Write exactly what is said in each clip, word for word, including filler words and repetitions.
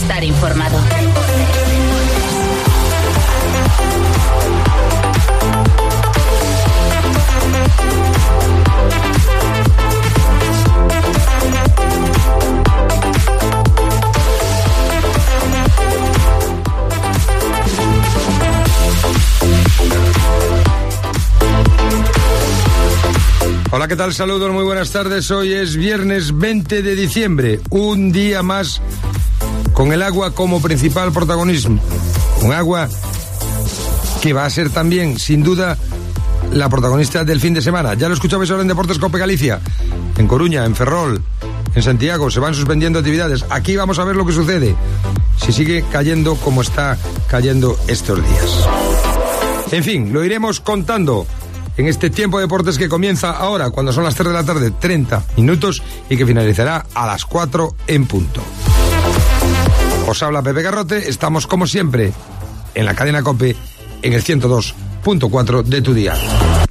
Estar informado. Hola, ¿qué tal? Saludos, muy buenas tardes. Hoy es viernes veinte de diciembre, un día más con el agua como principal protagonismo. Un agua que va a ser también, sin duda, la protagonista del fin de semana. Ya lo escuchabais ahora en Deportes Cope Galicia, en Coruña, en Ferrol, en Santiago, se van suspendiendo actividades. Aquí vamos a ver lo que sucede, si sigue cayendo como está cayendo estos días. En fin, lo iremos contando en este tiempo de deportes que comienza ahora, cuando son las tres de la tarde, treinta minutos, y que finalizará a las cuatro en punto. Os habla Pepe Garrote, estamos como siempre en la cadena COPE, en el ciento dos punto cuatro de tu dial.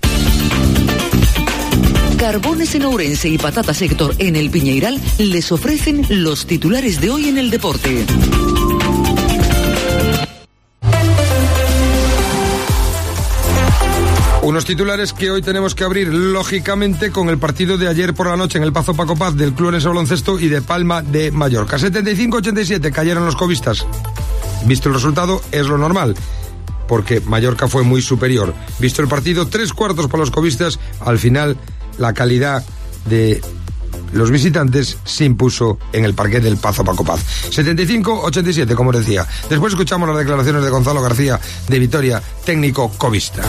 Carbones en Ourense y Patatas Héctor en el Piñeiral les ofrecen los titulares de hoy en el deporte. Unos titulares que hoy tenemos que abrir, lógicamente, con el partido de ayer por la noche en el Pazo Paco Paz del Club Orense Baloncesto y de Palma de Mallorca. setenta y cinco a ochenta y siete cayeron los covistas. Visto el resultado, es lo normal, porque Mallorca fue muy superior. Visto el partido, tres cuartos para los covistas, al final la calidad de los visitantes se impuso en el parquet del Pazo Paco Paz. setenta y cinco a ochenta y siete, como decía. Después escuchamos las declaraciones de Gonzalo García de Vitoria, técnico covista.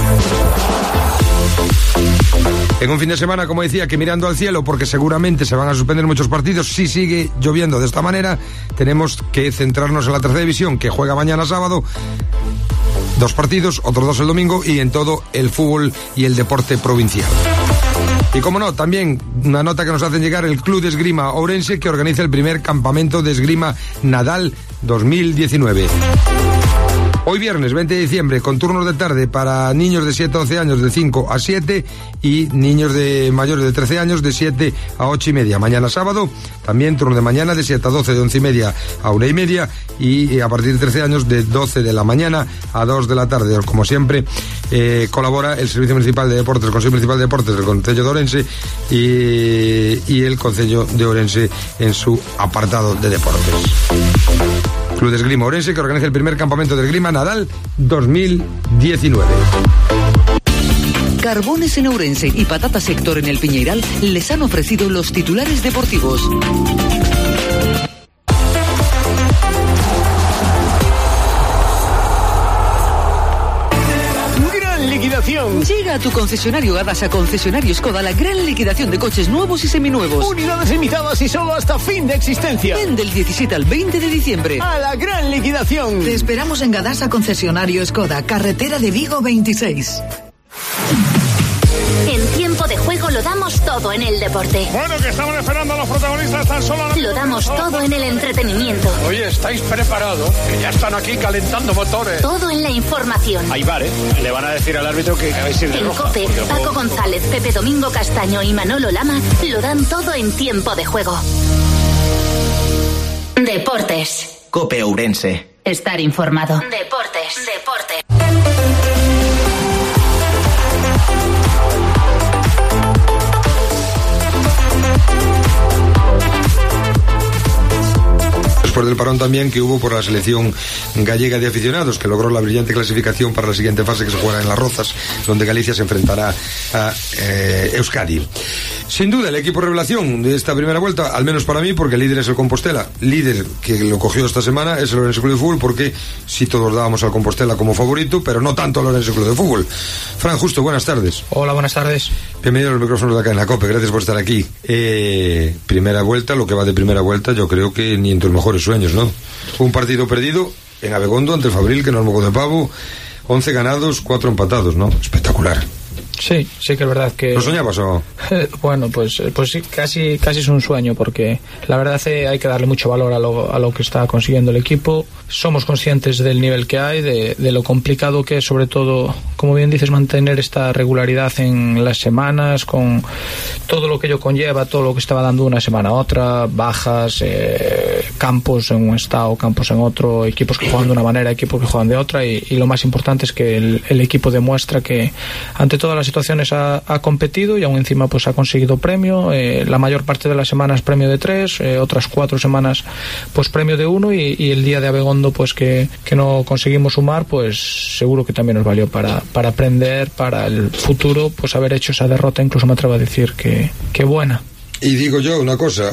En un fin de semana, como decía, que mirando al cielo, porque seguramente se van a suspender muchos partidos, si sigue lloviendo de esta manera, tenemos que centrarnos en la tercera división, que juega mañana sábado, dos partidos, otros dos el domingo, y en todo el fútbol y el deporte provincial. Y como no, también una nota que nos hacen llegar el Club de Esgrima Ourense, que organiza el primer campamento de esgrima Nadal dos mil diecinueve. Hoy viernes veinte de diciembre, con turnos de tarde para niños de siete a once años de cinco a siete y niños de mayores de trece años de siete a ocho y media. Mañana sábado, también turno de mañana de siete a doce, de once y media a una y media, y a partir de trece años de doce de la mañana a dos de la tarde. Como siempre, eh, colabora el Servicio Municipal de Deportes, el Consejo Municipal de Deportes del Concello de Ourense y, y el Concello de Ourense en su apartado de deportes. Club de Esgrima Ourense, que organiza el primer campamento de esgrima Nadal dos mil diecinueve. Carbones en Ourense y Patatas Héctor en el Piñeiral les han ofrecido los titulares deportivos. Llega a tu concesionario Gadasa, concesionario Skoda, la gran liquidación de coches nuevos y seminuevos. Unidades limitadas y solo hasta fin de existencia. Ven del diecisiete al veinte de diciembre. A la gran liquidación. Te esperamos en Gadasa, concesionario Skoda, carretera de Vigo veintiséis. En tiempo de juego lo damos todo en el deporte. Bueno, que estamos esperando a los protagonistas tan solo. Lo damos todo en el entretenimiento. Oye, ¿estáis preparados? Que ya están aquí calentando motores. Todo en la información. Ahí vale, le van a decir al árbitro que vais a ir de en roja. COPE, Paco juego... González, Pepe Domingo Castaño y Manolo Lama lo dan todo en tiempo de juego. Deportes. COPE Ourense. Estar informado. Deportes. Deportes. Después del parón también que hubo por la selección gallega de aficionados, que logró la brillante clasificación para la siguiente fase, que se jugará en Las Rozas, donde Galicia se enfrentará a eh, Euskadi. Sin duda el equipo revelación de esta primera vuelta, al menos para mí, porque el líder es el Compostela. Líder que lo cogió esta semana es el Ourense Club de Fútbol, porque sí todos dábamos al Compostela como favorito, pero no tanto al Ourense Club de Fútbol. Fran Justo, buenas tardes. Hola, buenas tardes. Bienvenido a los micrófonos de acá en la COPE, gracias por estar aquí. Eh, primera vuelta, lo que va de primera vuelta, yo creo que ni en tus mejores sueños, ¿no? Un partido perdido en Abegondo ante el Fabril, que no es moco de pavo, once ganados, cuatro empatados, ¿no? Espectacular. Sí, sí que es verdad que... ¿Lo soñabas o...? Bueno, pues, pues sí, casi, casi es un sueño, porque la verdad eh, hay que darle mucho valor a lo, a lo que está consiguiendo el equipo. Somos conscientes del nivel que hay, de, de lo complicado que es, sobre todo, como bien dices, mantener esta regularidad en las semanas, con todo lo que ello conlleva, todo lo que estaba dando una semana a otra, bajas, eh, campos en un estado, campos en otro, equipos que juegan de una manera, equipos que juegan de otra, y, y lo más importante es que el, el equipo demuestra que ante todas las situaciones ha, ha competido y aún encima pues ha conseguido premio. Eh, la mayor parte de las semanas premio de tres, eh, otras cuatro semanas pues premio de uno, y, y el día de Abegondo pues que, que no conseguimos sumar, pues seguro que también nos valió para, para aprender para el futuro, pues haber hecho esa derrota, incluso me atrevo a decir que, que buena. Y digo yo una cosa,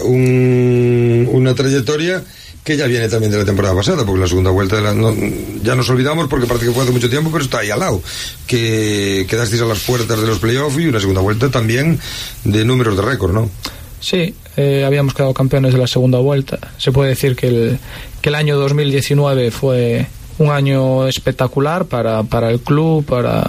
un, una trayectoria que ya viene también de la temporada pasada, porque la segunda vuelta de la, no, ya nos olvidamos porque parece que fue hace mucho tiempo, pero está ahí al lado, que quedasteis a las puertas de los playoffs y una segunda vuelta también de números de récord, ¿no? Sí, eh, habíamos quedado campeones de la segunda vuelta. Se puede decir que el, que el año dos mil diecinueve fue un año espectacular para, para el club, para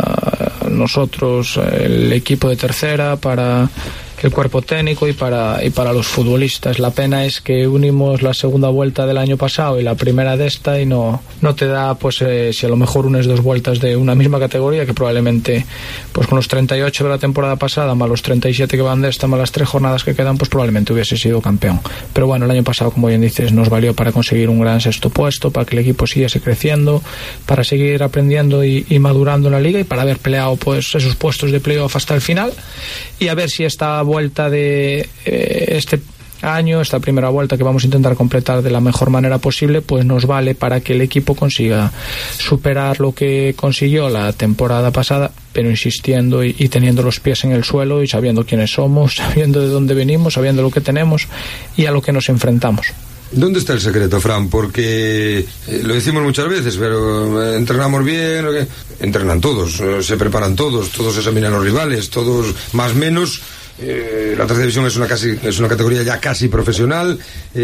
nosotros, el equipo de tercera, para el cuerpo técnico y para, y para los futbolistas. La pena es que unimos la segunda vuelta del año pasado y la primera de esta y no, no te da, pues eh, si a lo mejor unes dos vueltas de una misma categoría, que probablemente pues con los treinta y ocho de la temporada pasada más los treinta y siete que van de esta más las tres jornadas que quedan, pues probablemente hubiese sido campeón. Pero bueno, el año pasado, como bien dices, nos valió para conseguir un gran sexto puesto, para que el equipo siguiese creciendo, para seguir aprendiendo y, y madurando en la liga y para haber peleado pues esos puestos de playoff hasta el final, y a ver si esta vuelta de eh, este año, esta primera vuelta que vamos a intentar completar de la mejor manera posible, pues nos vale para que el equipo consiga superar lo que consiguió la temporada pasada, pero insistiendo y, y teniendo los pies en el suelo y sabiendo quiénes somos, sabiendo de dónde venimos, sabiendo lo que tenemos y a lo que nos enfrentamos. ¿Dónde está el secreto, Fran? Porque eh, lo decimos muchas veces, pero eh, entrenamos bien, eh, entrenan todos, eh, se preparan todos, todos examinan los rivales, todos más o menos. Eh, la tercera división es una casi es una categoría ya casi profesional,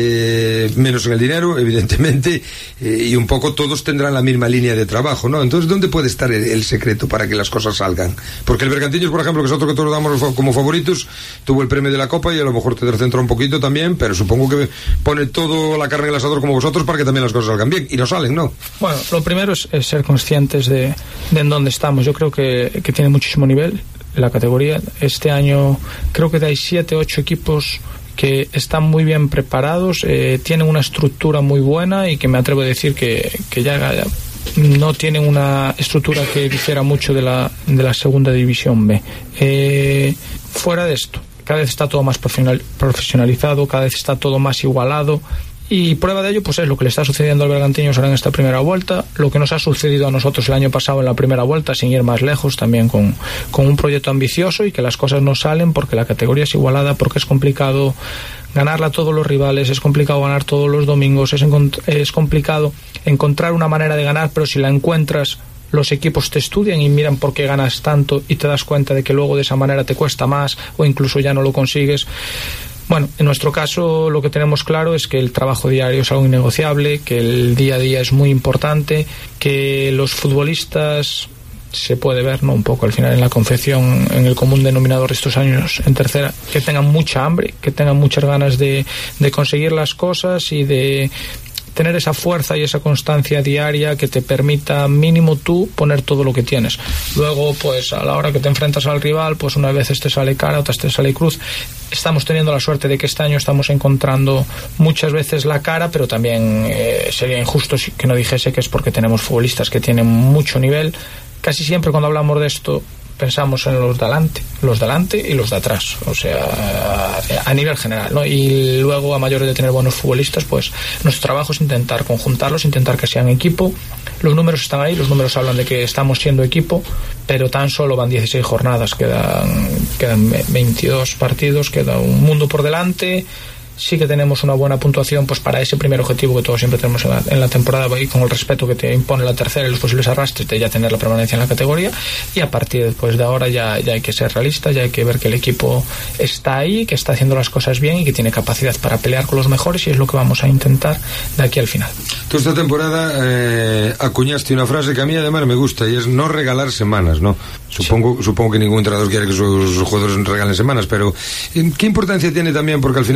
eh, menos en el dinero, evidentemente, eh, y un poco todos tendrán la misma línea de trabajo, ¿no? Entonces, ¿dónde puede estar el, el secreto para que las cosas salgan? Porque el Bergantiños, por ejemplo, que es otro que todos damos como favoritos, tuvo el premio de la Copa y a lo mejor te descentró un poquito también, pero supongo que pone todo la carne en el asador como vosotros para que también las cosas salgan bien, y no salen, ¿no? Bueno, lo primero es, es ser conscientes de, de en dónde estamos. Yo creo que, que tiene muchísimo nivel la categoría. Este año creo que hay siete, ocho equipos que están muy bien preparados, eh, tienen una estructura muy buena y que me atrevo a decir que, que ya, ya no tienen una estructura que difiera mucho de la, de la segunda división B. Eh, fuera de esto, cada vez está todo más profesional, profesionalizado, cada vez está todo más igualado. Y prueba de ello pues es lo que le está sucediendo al Bergantiños ahora en esta primera vuelta, lo que nos ha sucedido a nosotros el año pasado en la primera vuelta, sin ir más lejos, también con, con un proyecto ambicioso, y que las cosas no salen porque la categoría es igualada, porque es complicado ganarla a todos los rivales, es complicado ganar todos los domingos, es, es complicado encontrar una manera de ganar, pero si la encuentras, los equipos te estudian y miran por qué ganas tanto y te das cuenta de que luego de esa manera te cuesta más o incluso ya no lo consigues. Bueno, en nuestro caso lo que tenemos claro es que el trabajo diario es algo innegociable, que el día a día es muy importante, que los futbolistas, se puede ver, ¿no?, un poco al final en la confección, en el común denominador de estos años en tercera, que tengan mucha hambre, que tengan muchas ganas de, de conseguir las cosas y de tener esa fuerza y esa constancia diaria que te permita mínimo tú poner todo lo que tienes. Luego, pues a la hora que te enfrentas al rival, pues unas veces te sale cara, otras te sale cruz. Estamos teniendo la suerte de que este año estamos encontrando muchas veces la cara, pero también eh, sería injusto que no dijese que es porque tenemos futbolistas que tienen mucho nivel. Casi siempre cuando hablamos de esto pensamos en los de adelante, los de adelante y los de atrás, o sea, a nivel general, ¿no? Y luego, a mayores de tener buenos futbolistas, pues nuestro trabajo es intentar conjuntarlos, intentar que sean equipo. Los números están ahí, los números hablan de que estamos siendo equipo, pero tan solo van dieciséis jornadas, quedan, quedan veintidós partidos, queda un mundo por delante. Sí que tenemos una buena puntuación pues para ese primer objetivo que todos siempre tenemos en la, en la temporada, y con el respeto que te impone la tercera y los posibles arrastres de ya tener la permanencia en la categoría. Y a partir pues, de ahora ya, ya hay que ser realista, ya hay que ver que el equipo está ahí, que está haciendo las cosas bien y que tiene capacidad para pelear con los mejores, y es lo que vamos a intentar de aquí al final. Tú esta temporada eh, acuñaste una frase que a mí además me gusta, y es no regalar semanas, ¿no? Supongo, sí. supongo que ningún entrenador quiere que sus jugadores regalen semanas, pero ¿qué importancia tiene también? Porque al final eh,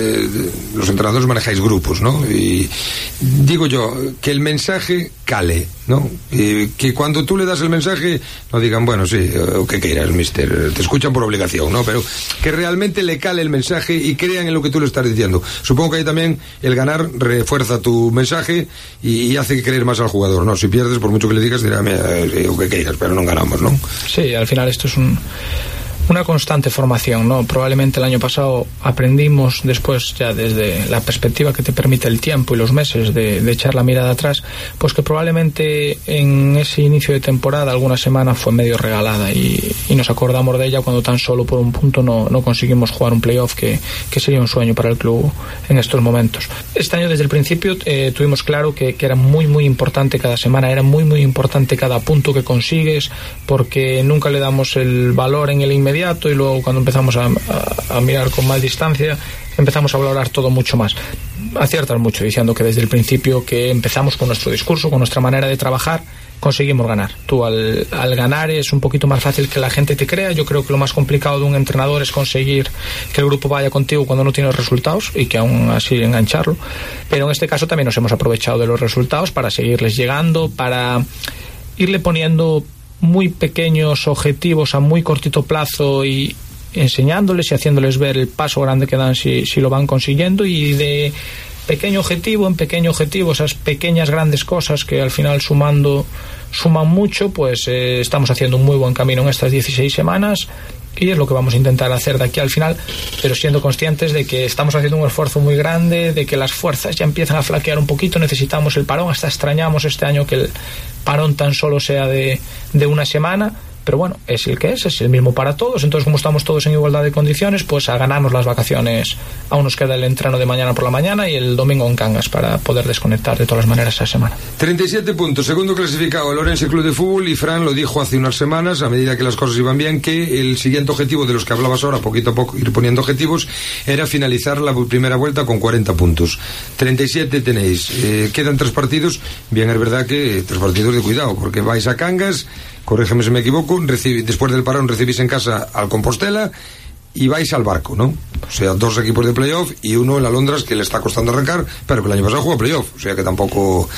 eh, los entrenadores manejáis grupos, ¿no? Y digo yo, que el mensaje cale, ¿no? Y que cuando tú le das el mensaje, no digan, bueno, sí, o que quieras, mister, te escuchan por obligación, ¿no? Pero que realmente le cale el mensaje y crean en lo que tú le estás diciendo. Supongo que ahí también el ganar refuerza tu mensaje y, y hace creer más al jugador, ¿no? Si pierdes, por mucho que le digas, dirá, eh, o que quieras, pero no ganamos, ¿no? Sí, al final esto es un... una constante formación, ¿no? Probablemente el año pasado aprendimos después, ya desde la perspectiva que te permite el tiempo y los meses de, de echar la mirada atrás, pues que probablemente en ese inicio de temporada alguna semana fue medio regalada y, y nos acordamos de ella cuando tan solo por un punto no, no conseguimos jugar un playoff que, que sería un sueño para el club en estos momentos. Este año desde el principio eh, tuvimos claro que, que era muy muy importante cada semana, era muy muy importante cada punto que consigues, porque nunca le damos el valor en el inmediato y luego cuando empezamos a, a, a mirar con más distancia empezamos a valorar todo mucho más. Aciertas mucho diciendo que desde el principio que empezamos con nuestro discurso, con nuestra manera de trabajar, conseguimos ganar. Tú al, al ganar es un poquito más fácil que la gente te crea. Yo creo que lo más complicado de un entrenador es conseguir que el grupo vaya contigo cuando no tienes resultados y que aún así engancharlo, pero en este caso también nos hemos aprovechado de los resultados para seguirles llegando, para irle poniendo muy pequeños objetivos a muy cortito plazo y enseñándoles y haciéndoles ver el paso grande que dan si, si lo van consiguiendo, y de pequeño objetivo en pequeño objetivo, esas pequeñas grandes cosas que al final sumando suman mucho, pues eh, estamos haciendo un muy buen camino en estas dieciséis semanas y es lo que vamos a intentar hacer de aquí al final, pero siendo conscientes de que estamos haciendo un esfuerzo muy grande, de que las fuerzas ya empiezan a flaquear un poquito, necesitamos el parón, hasta extrañamos este año que el parón tan solo sea de, de una semana, pero bueno, es el que es, es el mismo para todos. Entonces, como estamos todos en igualdad de condiciones, pues a ganarnos las vacaciones. Aún nos queda el entreno de mañana por la mañana y el domingo en Cangas para poder desconectar de todas las maneras esa semana. treinta y siete puntos, segundo clasificado el Orense Club de Fútbol, y Fran lo dijo hace unas semanas, a medida que las cosas iban bien, que el siguiente objetivo de los que hablabas ahora, poquito a poco ir poniendo objetivos, era finalizar la primera vuelta con cuarenta puntos. treinta y siete tenéis, eh, quedan tres partidos, bien es verdad que tres partidos de cuidado, porque vais a Cangas, corrígeme si me equivoco, recibi, después del parón recibís en casa al Compostela y vais al Barco, ¿no? O sea, dos equipos de playoff y uno en la Londras que le está costando arrancar, pero que el año pasado jugó playoff, o sea que tampoco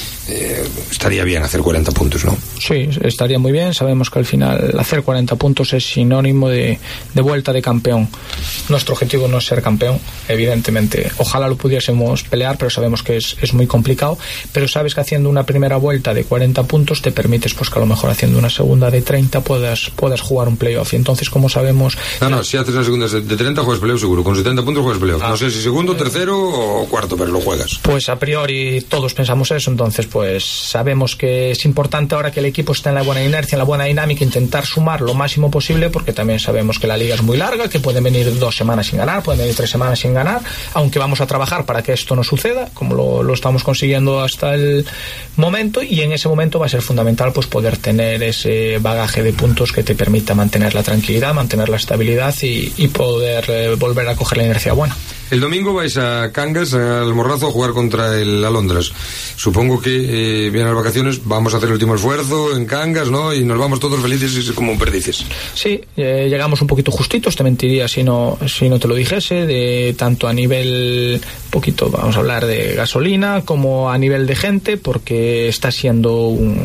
eh, estaría bien hacer cuarenta puntos, ¿no? Sí, estaría muy bien. Sabemos que al final hacer cuarenta puntos es sinónimo de, de vuelta de campeón. Nuestro objetivo no es ser campeón, evidentemente. Ojalá lo pudiésemos pelear, pero sabemos que es, es muy complicado. Pero sabes que haciendo una primera vuelta de cuarenta puntos te permites pues que a lo mejor haciendo una segunda de treinta puedas, puedas jugar un playoff. Y entonces, como sabemos... No, no, si haces una segunda de treinta juegas playoff seguro. Con setenta puntos juegas playoff. Ah, no sé si segundo, tercero o cuarto, pero lo juegas. Pues a priori todos pensamos eso. Entonces, pues sabemos que es importante ahora que el equipo está en la buena inercia, en la buena dinámica, intentar sumar lo máximo posible, porque también sabemos que la liga es muy larga, que pueden venir dos semanas sin ganar, pueden venir tres semanas sin ganar, aunque vamos a trabajar para que esto no suceda, como lo, lo estamos consiguiendo hasta el momento, y en ese momento va a ser fundamental pues poder tener ese bagaje de puntos que te permita mantener la tranquilidad, mantener la estabilidad y, y poder eh, volver a coger la inercia buena. El domingo vais a Cangas, al Morrazo, a jugar contra el Alondras. Supongo que eh, vienen las vacaciones, vamos a hacer el último esfuerzo en Cangas, ¿no? Y nos vamos todos felices como perdices. Sí, eh, llegamos un poquito justitos, te mentiría si no, si no te lo dijese, de tanto a nivel, poquito, vamos a hablar de gasolina, como a nivel de gente, porque está siendo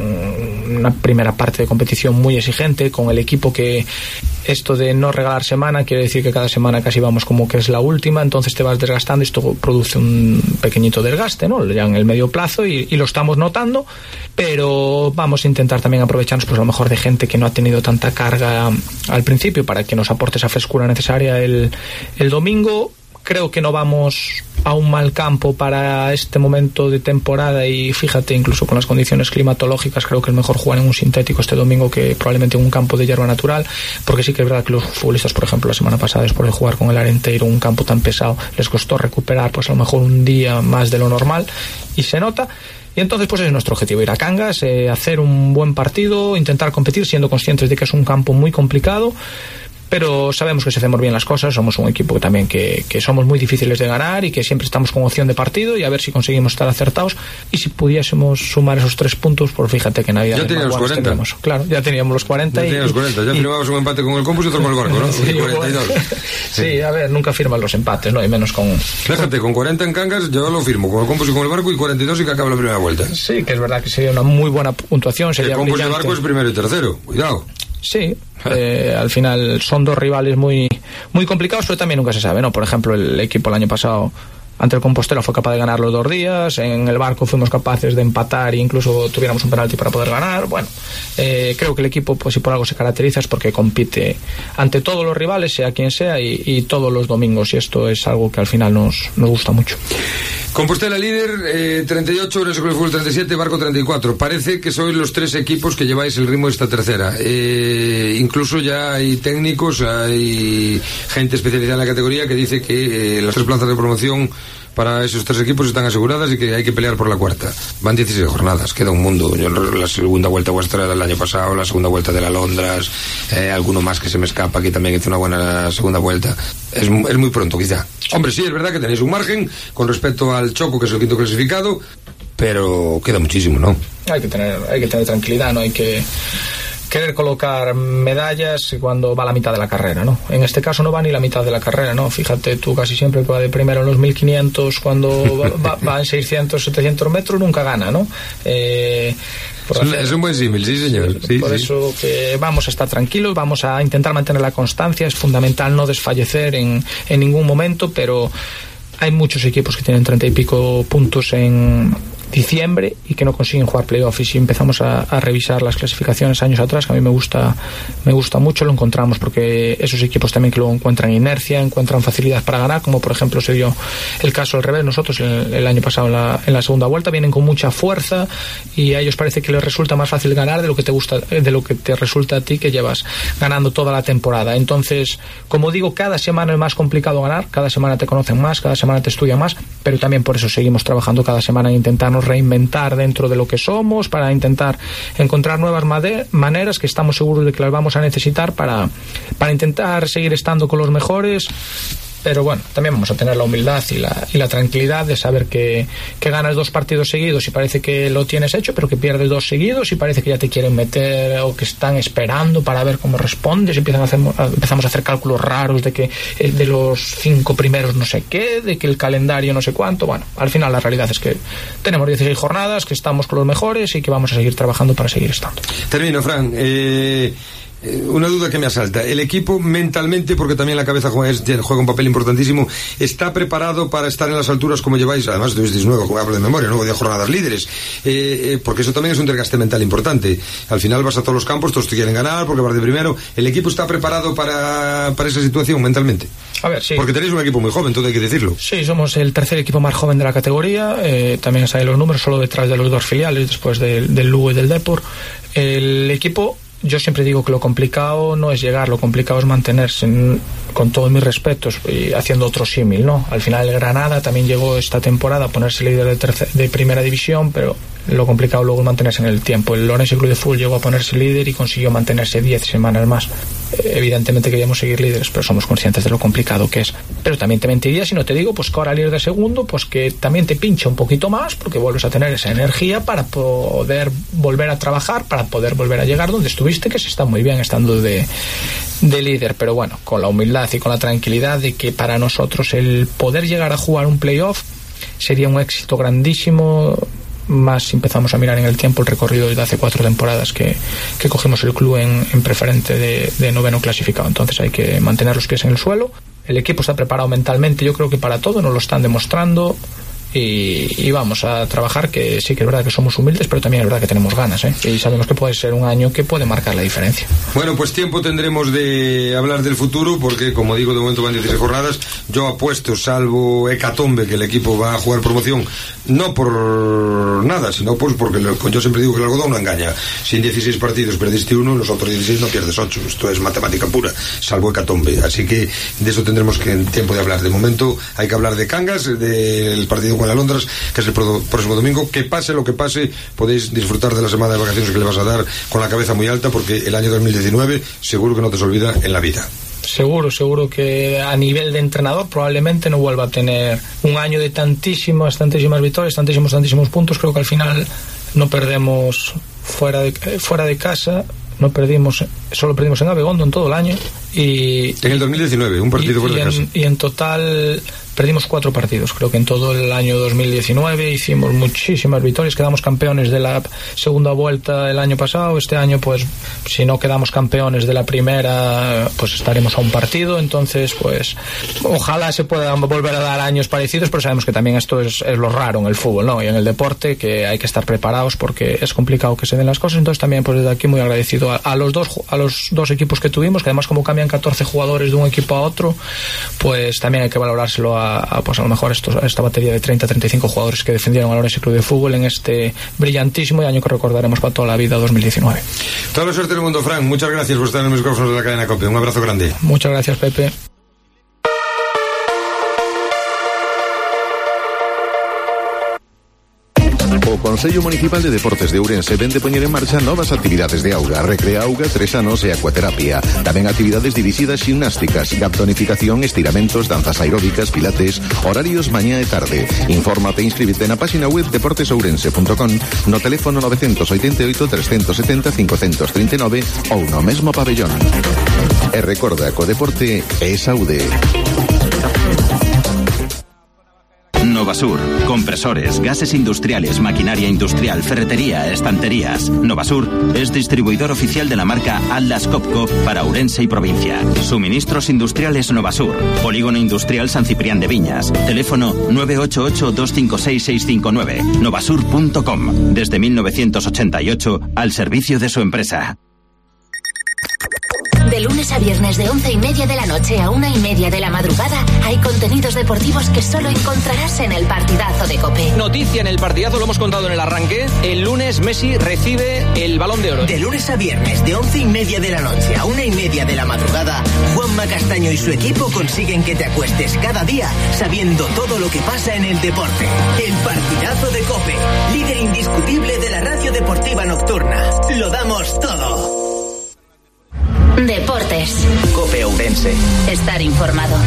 un, una primera parte de competición muy exigente, con el equipo que... Esto de no regalar semana quiere decir que cada semana casi vamos como que es la última, entonces te vas desgastando y esto produce un pequeñito desgaste, ¿no? Ya en el medio plazo y, y lo estamos notando, pero vamos a intentar también aprovecharnos pues a lo mejor de gente que no ha tenido tanta carga al principio para que nos aporte esa frescura necesaria el, el domingo. Creo que no vamos a un mal campo para este momento de temporada y fíjate, incluso con las condiciones climatológicas, creo que es mejor jugar en un sintético este domingo que probablemente en un campo de hierba natural, porque sí que es verdad que los futbolistas, por ejemplo, la semana pasada, después de jugar con el Arenteiro, un campo tan pesado, les costó recuperar pues a lo mejor un día más de lo normal y se nota. Y entonces pues es nuestro objetivo, ir a Cangas, eh, hacer un buen partido, intentar competir siendo conscientes de que es un campo muy complicado, pero sabemos que si hacemos bien las cosas somos un equipo también que, que somos muy difíciles de ganar y que siempre estamos con opción de partido, y a ver si conseguimos estar acertados, y si pudiésemos sumar esos tres puntos, pues fíjate que Navidad ya teníamos cuarenta tendremos. Claro, ya teníamos los cuarenta ya y, teníamos cuarenta, ya y, firmábamos un empate con el Compus y otro con el Barco, ¿no? Sí, cuarenta y dos. Sí, sí, a ver, nunca firman los empates, ¿no? Y menos con... Fíjate, con cuarenta en Cangas yo lo firmo, con el Compus y con el Barco, y cuarenta y dos y que acaba la primera vuelta. Sí, que es verdad que sería una muy buena puntuación, sería el Compus y el brillante. Barco es primero y tercero, cuidado. Sí, eh, al final son dos rivales muy muy complicados, pero también nunca se sabe, ¿no? Por ejemplo, el equipo el año pasado ante el Compostela fue capaz de ganar los dos días, en el Barco fuimos capaces de empatar e incluso tuviéramos un penalti para poder ganar. Bueno, eh, creo que el equipo, pues si por algo se caracteriza, es porque compite ante todos los rivales, sea quien sea, y, y todos los domingos, y esto es algo que al final nos, nos gusta mucho. Compostela líder, eh, treinta y ocho, Orense Club de Fútbol treinta y siete, Barco treinta y cuatro. Parece que sois los tres equipos que lleváis el ritmo de esta tercera. Eh, incluso ya hay técnicos, hay gente especializada en la categoría que dice que eh, las tres plazas de promoción para esos tres equipos están aseguradas y que hay que pelear por la cuarta. Van dieciséis jornadas, queda un mundo. Yo, la segunda vuelta vuestra del año pasado, la segunda vuelta de la Londras, eh, alguno más que se me escapa, que también hizo una buena segunda vuelta. Es, es muy pronto, quizá. Hombre, sí, es verdad que tenéis un margen con respecto al Choco, que es el quinto clasificado, pero queda muchísimo, ¿no? Hay que tener, hay que tener tranquilidad, no hay que querer colocar medallas cuando va la mitad de la carrera, ¿no? En este caso no va ni la mitad de la carrera, ¿no? Fíjate tú, casi siempre que va de primero en los mil quinientos, cuando va, va, va en seiscientos, setecientos metros, nunca gana, ¿no? Eh, es, un, es un buen símil, sí señor. Sí, por sí. eso que vamos a estar tranquilos, vamos a intentar mantener la constancia, es fundamental no desfallecer en, en ningún momento, pero hay muchos equipos que tienen treinta y pico puntos en diciembre y que no consiguen jugar playoff, y si empezamos a, a revisar las clasificaciones años atrás, que a mí me gusta me gusta mucho, lo encontramos, porque esos equipos también que luego encuentran inercia, encuentran facilidad para ganar, como por ejemplo se dio el caso al revés. Nosotros el, el año pasado en la, en la segunda vuelta vienen con mucha fuerza y a ellos parece que les resulta más fácil ganar de lo que te gusta, de lo que te resulta a ti, que llevas ganando toda la temporada. Entonces, como digo, cada semana es más complicado ganar, cada semana te conocen más, cada semana te estudian más, pero también por eso seguimos trabajando cada semana en intentarnos reinventar dentro de lo que somos, para intentar encontrar nuevas maneras que estamos seguros de que las vamos a necesitar para, para intentar seguir estando con los mejores. Pero bueno, también vamos a tener la humildad y la, y la tranquilidad de saber que, que ganas dos partidos seguidos y parece que lo tienes hecho, pero que pierdes dos seguidos y parece que ya te quieren meter o que están esperando para ver cómo respondes. Empiezan a hacer, empezamos a hacer cálculos raros de que de los cinco primeros no sé qué, de que el calendario no sé cuánto. Bueno, al final la realidad es que tenemos dieciséis jornadas, que estamos con los mejores y que vamos a seguir trabajando para seguir estando. Termino, Fran. Eh... Una duda que me asalta. El equipo mentalmente, porque también la cabeza juega, juega un papel importantísimo, ¿está preparado para estar en las alturas como lleváis? Además, tuvisteis nuevo, como hablo de memoria, nuevo de jornadas líderes. Eh, eh, porque eso también es un desgaste mental importante. Al final vas a todos los campos, todos te quieren ganar porque vas de primero. ¿El equipo está preparado para, para esa situación mentalmente? A ver, sí. Porque tenéis un equipo muy joven, todo hay que decirlo. Sí, somos el tercer equipo más joven de la categoría. Eh, también salen los números, solo detrás de los dos filiales, después del, del Lugo y del Depor. El equipo... Yo siempre digo que lo complicado no es llegar, lo complicado es mantenerse, con todos mis respetos, y haciendo otro símil, ¿no? Al final el Granada también llegó esta temporada a ponerse líder de, tercer, de primera división, pero lo complicado luego es mantenerse en el tiempo. El Orense Club de Fútbol llegó a ponerse líder y consiguió mantenerse diez semanas más. Evidentemente queríamos seguir líderes, pero somos conscientes de lo complicado que es. Pero también te mentiría si no te digo pues que ahora líder de segundo, pues que también te pincha un poquito más, porque vuelves a tener esa energía para poder volver a trabajar, para poder volver a llegar donde estuviste, que se está muy bien estando de, de líder. Pero bueno, con la humildad y con la tranquilidad de que para nosotros el poder llegar a jugar un playoff sería un éxito grandísimo, más si empezamos a mirar en el tiempo el recorrido desde hace cuatro temporadas que, que cogimos el club en, en preferente de, de noveno clasificado. Entonces hay que mantener los pies en el suelo. El equipo está preparado mentalmente, yo creo que para todo, nos lo están demostrando. Y, y vamos a trabajar, que sí que es verdad que somos humildes, pero también es verdad que tenemos ganas, ¿eh? Y sabemos que puede ser un año que puede marcar la diferencia. Bueno, pues tiempo tendremos de hablar del futuro, porque como digo, de momento van dieciséis jornadas. Yo apuesto, salvo hecatombe, que el equipo va a jugar promoción, no por nada, sino pues porque yo siempre digo que el algodón no engaña. Si en dieciséis partidos perdiste uno, en los otros dieciséis no pierdes ocho. Esto es matemática pura, salvo hecatombe. Así que de eso tendremos que tiempo de hablar. De momento hay que hablar de Cangas, del partido con la Londras, que es el próximo domingo. Que pase lo que pase, podéis disfrutar de la semana de vacaciones que le vas a dar con la cabeza muy alta, porque el año dos mil diecinueve seguro que no te se olvida en la vida. seguro, seguro que a nivel de entrenador probablemente no vuelva a tener un año de tantísimas, tantísimas victorias, tantísimos, tantísimos puntos. Creo que al final no perdemos fuera de, fuera de casa, no perdimos, solo perdimos en Abegondo en todo el año. Y en el dos mil diecinueve, un partido y, fuera y de casa. En, y en total perdimos cuatro partidos. Creo que en todo el año dos mil diecinueve hicimos muchísimas victorias, quedamos campeones de la segunda vuelta el año pasado. Este año, pues, si no quedamos campeones de la primera, pues estaremos a un partido. Entonces, pues, ojalá se puedan volver a dar años parecidos, pero sabemos que también esto es, es lo raro en el fútbol, ¿no? Y en el deporte, que hay que estar preparados porque es complicado que se den las cosas. Entonces, también, pues, desde aquí muy agradecido a, a los dos a los dos equipos que tuvimos, que además, como cambian catorce jugadores de un equipo a otro, pues también hay que valorárselo a, a pues a lo mejor estos, esta batería de treinta a treinta y cinco jugadores que defendieron al Ourense Club de Fútbol en este brillantísimo año que recordaremos para toda la vida, dos mil diecinueve. Toda la suerte del mundo, Frank. Muchas gracias por estar en los micrófonos de la cadena COPE. Un abrazo grande. Muchas gracias, Pepe. O Consello Municipal de Deportes de Ourense vende poñer en marcha novas actividades de auga, recrea auga, tres anos e acuaterapia. Tamén actividades dirixidas ximnásticas, gaptonificación, estiramentos, danzas aeróbicas, pilates, horarios mañá e tarde. Infórmate e inscríbete na página web deportes ourense punto com, no teléfono nove oito oito, tres sete cero, cinco tres nove ou no mesmo pabellón. E recorda que o deporte é saúde. Novasur, compresores, gases industriales, maquinaria industrial, ferretería, estanterías. Novasur es distribuidor oficial de la marca Atlas Copco para Ourense y provincia. Suministros industriales Novasur, Polígono Industrial San Ciprián de Viñas. Teléfono nueve ocho ocho, dos cinco seis, seis cinco nueve. novasur punto com. Desde mil novecientos ochenta y ocho al servicio de su empresa. De lunes a viernes de once y media de la noche a una y media de la madrugada hay contenidos deportivos que solo encontrarás en el Partidazo de COPE. Noticia en el Partidazo, lo hemos contado en el arranque. El lunes Messi recibe el Balón de Oro. De lunes a viernes de once y media de la noche a una y media de la madrugada, Juanma Castaño y su equipo consiguen que te acuestes cada día sabiendo todo lo que pasa en el deporte. El Partidazo de COPE, líder indiscutible de la radio deportiva nocturna. Lo damos todo. Deportes. COPE Ourense. Estar informado.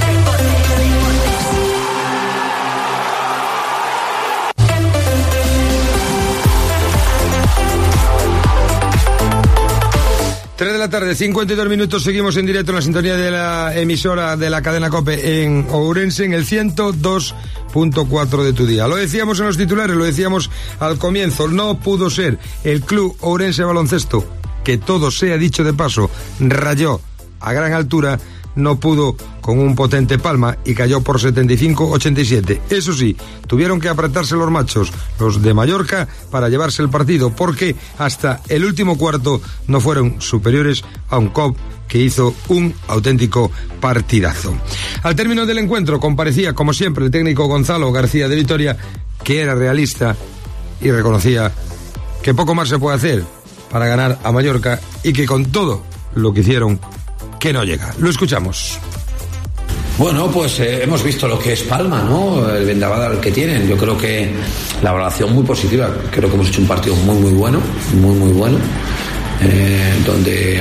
tres de la tarde, cincuenta y dos minutos, seguimos en directo en la sintonía de la emisora de la cadena COPE en Ourense, en el ciento dos punto cuatro de tu día. Lo decíamos en los titulares, lo decíamos al comienzo, no pudo ser. El Club Ourense Baloncesto, que todo sea dicho de paso, rayó a gran altura, no pudo con un potente Palma y cayó por setenta y cinco a ochenta y siete. Eso sí, tuvieron que apretarse los machos, los de Mallorca, para llevarse el partido, porque hasta el último cuarto no fueron superiores a un C O P que hizo un auténtico partidazo. Al término del encuentro comparecía, como siempre, el técnico Gonzalo García de Vitoria, que era realista y reconocía que poco más se puede hacer para ganar a Mallorca y que con todo lo que hicieron, que no llega. Lo escuchamos. Bueno, pues eh, hemos visto lo que es Palma, ¿no? El vendaval que tienen. Yo creo que la valoración muy positiva. Creo que hemos hecho un partido muy, muy bueno, muy, muy bueno, eh, donde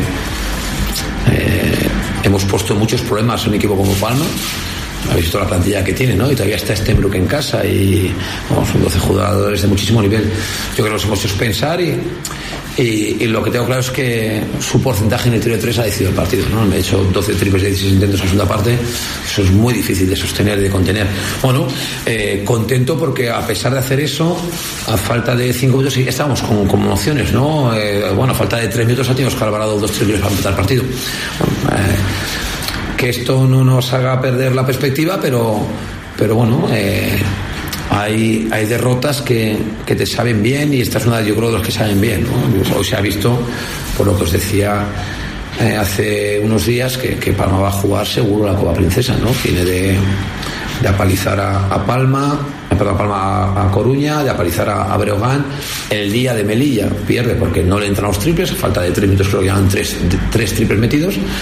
eh, hemos puesto muchos problemas a un equipo como Palma. Habéis visto la plantilla que tiene, ¿no? Y todavía está Stenbrook en casa y vamos, son doce jugadores de muchísimo nivel. Yo creo que los hemos hecho pensar y, y, y lo que tengo claro es que su porcentaje en el tiro de tres ha decidido el partido, ¿no? Me he hecho doce triples y dieciséis intentos en la segunda parte. Eso es muy difícil de sostener, de contener. Bueno, eh, contento porque a pesar de hacer eso, a falta de cinco minutos, sí, estábamos con, con opciones, ¿no? Eh, bueno, a falta de tres minutos ha tenido Oscar Alvarado dos triples para empatar el partido. Bueno, eh, que esto no nos haga perder la perspectiva, pero pero bueno, eh, hay hay derrotas que, que te saben bien y esta es una, yo creo, de las que saben bien, ¿no? Hoy se ha visto, por lo que os decía eh, hace unos días, que, que Palma va a jugar seguro la Copa Princesa, ¿no? Tiene de, de apalizar a, a Palma, perdón, a Palma a, a Coruña, de apalizar a, a Breogán. El día de Melilla pierde porque no le entran los triples, a falta de tres minutos creo que llevan tres, tres triples metidos.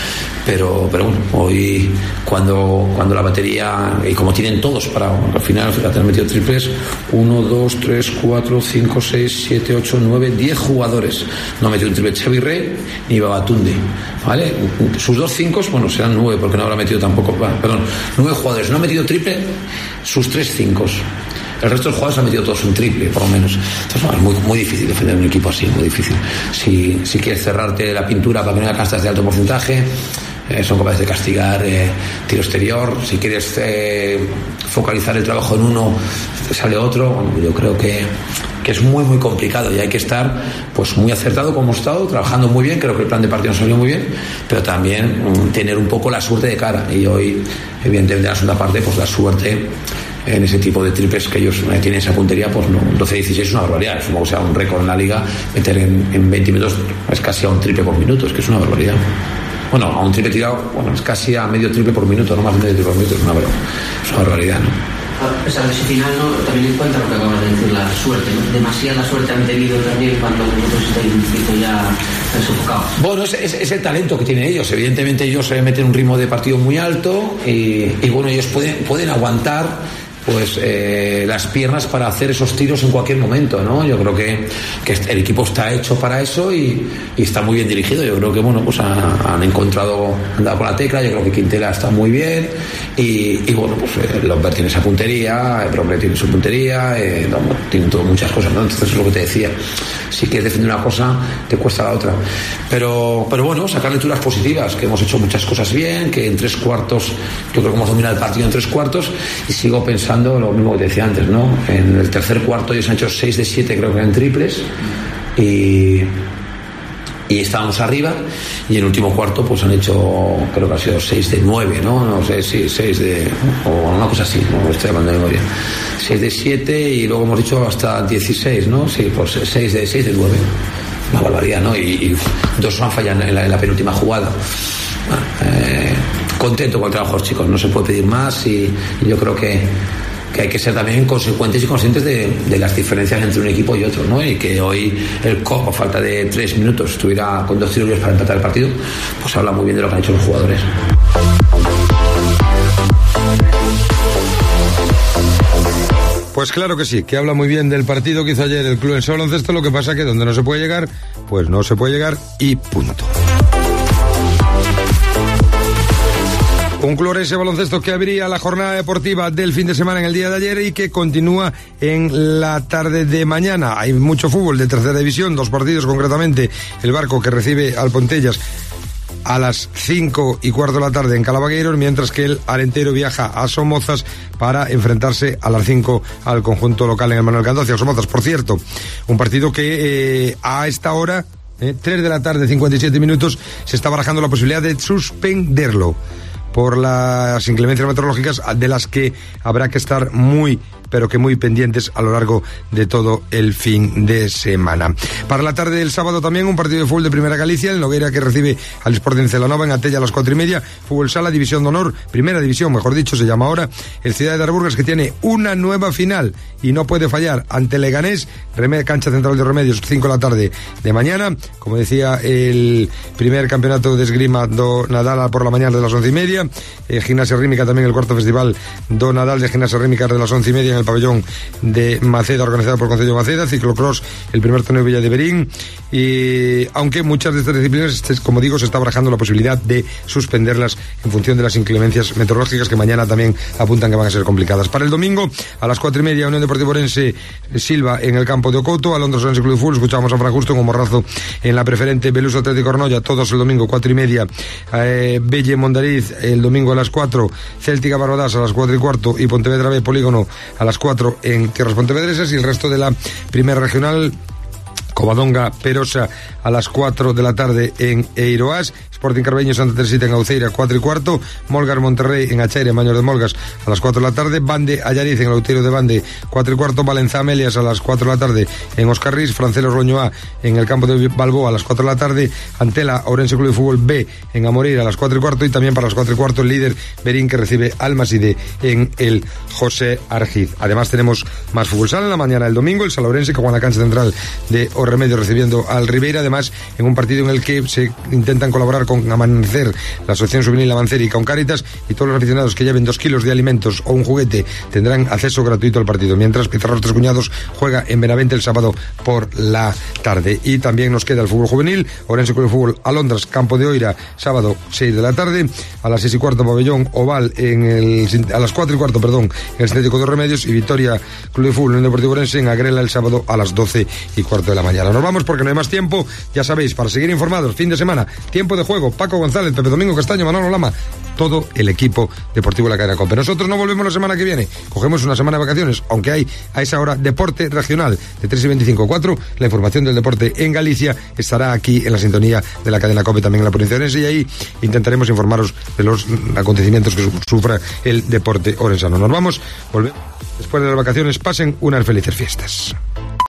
pero, pero bueno, hoy cuando, cuando la batería, y como tienen todos para, al final, fíjate, han metido triples, uno, dos, tres, cuatro, cinco, seis, siete, ocho, nueve, diez jugadores. No ha metido un triple Xavi Rey ni Babatunde, ¿vale? Sus dos cinco, bueno, serán nueve, porque no habrá metido tampoco, perdón, nueve jugadores. No ha metido triple sus tres cinco. El resto de los jugadores han metido todos un triple, por lo menos. Entonces, bueno, es muy, muy difícil defender un equipo así, muy difícil. Si, si quieres cerrarte la pintura para que no haya canastas de alto porcentaje, eh, son capaces de castigar eh, tiro exterior. Si quieres eh, focalizar el trabajo en uno, sale otro. Bueno, yo creo que, que es muy, muy complicado y hay que estar pues muy acertado como hemos estado, trabajando muy bien. Creo que el plan de partido nos salió muy bien, pero también um, tener un poco la suerte de cara. Y hoy, evidentemente, en la segunda parte, pues la suerte en ese tipo de triples que ellos tienen esa puntería, pues no, doce dieciséis es una barbaridad. Es como sea un récord en la liga, meter en, en veinte minutos es casi a un triple por minuto, es que es una barbaridad. Bueno, a un triple tirado, bueno, es casi a medio triple por minuto, no más de medio triple por minuto, es una, es una barbaridad, ¿no? A pesar de ese final, ¿no? También en cuenta lo que acabas de decir, la suerte, ¿no? Demasiada suerte han tenido también cuando vosotros estáis un poquito ya sofocados. Bueno, es, es, es el talento que tienen ellos. Evidentemente ellos se meten un ritmo de partido muy alto y, y bueno, ellos pueden, pueden aguantar pues eh, las piernas para hacer esos tiros en cualquier momento, ¿no? Yo creo que, que el equipo está hecho para eso y, y está muy bien dirigido. Yo creo que, bueno, pues han, han encontrado, han dado con la tecla. Yo creo que Quintela está muy bien y, y bueno, pues eh, Lambert tiene esa puntería, Bromley tiene su puntería, eh, no, tienen todo, muchas cosas, ¿no? Entonces es lo que te decía. Si quieres defender una cosa, te cuesta la otra. Pero, pero bueno, sacar lecturas positivas, que hemos hecho muchas cosas bien, que en tres cuartos, yo creo que hemos dominado el partido en tres cuartos y sigo pensando lo mismo que te decía antes, ¿no? En el tercer cuarto ellos han hecho seis de siete, creo que eran triples, y, y estábamos arriba, y en el último cuarto pues han hecho, creo que ha sido seis de nueve, ¿no? No sé si seis de, o una cosa así, no estoy hablando de memoria. seis de siete y luego hemos dicho hasta dieciséis, ¿no? Sí, pues seis de seis de nueve. Una barbaridad, ¿no? Y, y dos han fallado en la, en la penúltima jugada. Bueno, eh, contento con el trabajo de los chicos, no se puede pedir más y, y yo creo que, que hay que ser también consecuentes y conscientes de, de las diferencias entre un equipo y otro, ¿no? Y que hoy el C O P, a falta de tres minutos, estuviera con dos tiros libres para empatar el partido, pues habla muy bien de lo que han hecho los jugadores. Pues claro que sí, que habla muy bien del partido que hizo ayer el Club en Baloncesto. Lo que pasa que donde no se puede llegar, pues no se puede llegar y punto. Un Club Orense Baloncesto que abría la jornada deportiva del fin de semana en el día de ayer y que continúa en la tarde de mañana. Hay mucho fútbol de tercera división, dos partidos concretamente. El Barco, que recibe al Pontellas a las cinco y cuarto de la tarde en Calabagueiros, mientras que el Arentero viaja a Somozas para enfrentarse a las cinco al conjunto local en el Manuel Candocia. Somozas, por cierto, un partido que eh, a esta hora, eh, tres de la tarde, cincuenta y siete minutos, se está barajando la posibilidad de suspenderlo por las inclemencias meteorológicas, de las que habrá que estar muy, pero que muy pendientes a lo largo de todo el fin de semana. Para la tarde del sábado también un partido de fútbol de Primera Galicia, el Nogueira que recibe al Sporting Celanova en Atella a las cuatro y media, fútbol sala, división de honor, primera división, mejor dicho, se llama ahora, el Ciudad de Arburgas, que tiene una nueva final y no puede fallar ante Leganés, Remed, cancha central de Remedios, cinco de la tarde de mañana, como decía, el primer campeonato de esgrima do Nadal por la mañana de las once y media, eh, gimnasia rítmica también el cuarto festival do Nadal de gimnasia rítmica de las once y media en el pabellón de Maceda, organizado por el Concello de Maceda, ciclocross, el primer torneo de Villa de Berín, y aunque muchas de estas disciplinas, como digo, se está barajando la posibilidad de suspenderlas en función de las inclemencias meteorológicas que mañana también apuntan que van a ser complicadas. Para el domingo, a las cuatro y media, Unión Deportiva Orense Silva en el campo de Ocoto, Alondros Orense Club de Fútbol, escuchamos a Fran Justo en Morrazo en la preferente, Beluso Atlético Arnoya, todos el domingo, cuatro y media, eh, Belle Mondariz el domingo a las cuatro, Céltica Barbadas a las cuatro y cuarto y Pontevedra B Polígono a las cuatro en tierras pontevedresas, y el resto de la primera regional, Covadonga Perosa a las cuatro de la tarde en Eiroas, Sporting Carbeño Santa Teresita en Auceira cuatro y cuarto, Molgar Monterrey en Achaire, Maños de Molgas a las cuatro de la tarde, Bande Allariz en el Outeiro de Bande cuatro y cuarto, Valenza Amelias a las cuatro de la tarde en Oscarrís, Francelos Roñoá en el campo de Balboa a las cuatro de la tarde, Antela Ourense Club de Fútbol B en Amoreira a las cuatro y cuarto, y también para las cuatro y cuarto el líder Berín que recibe al Maside en el José Argiz. Además tenemos más fútbol sala en la mañana del domingo, el Salourense que juega en la cancha central de Orremedio recibiendo al Ribeira, además en un partido en el que se intentan colaborar con con Amanecer, la Asociación Juvenil Amanecer y con Cáritas, y todos los aficionados que lleven dos kilos de alimentos o un juguete tendrán acceso gratuito al partido, mientras Pizarro Tres Cuñados juega en Benavente el sábado por la tarde. Y también nos queda el fútbol juvenil, Ourense Club de Fútbol Alondras, Campo de Oira, sábado seis de la tarde, a las seis y cuarto Pabellón Oval, en el, a las cuatro y cuarto, perdón, en el Sintético de Remedios, y Victoria Club de Fútbol en el Deportivo Ourense en Agrela el sábado a las doce y cuarto de la mañana. Nos vamos porque no hay más tiempo, ya sabéis, para seguir informados, fin de semana, tiempo de juego, Paco González, Pepe Domingo Castaño, Manolo Lama, todo el equipo deportivo de la cadena COPE. Nosotros no volvemos la semana que viene, cogemos una semana de vacaciones, aunque hay a esa hora deporte regional de tres y veinticinco a cuatro, la información del deporte en Galicia estará aquí en la sintonía de la cadena COPE, también en la provincia de Orense, y ahí intentaremos informaros de los acontecimientos que sufra el deporte orensano. Nos vamos, volvemos después de las vacaciones, pasen unas felices fiestas.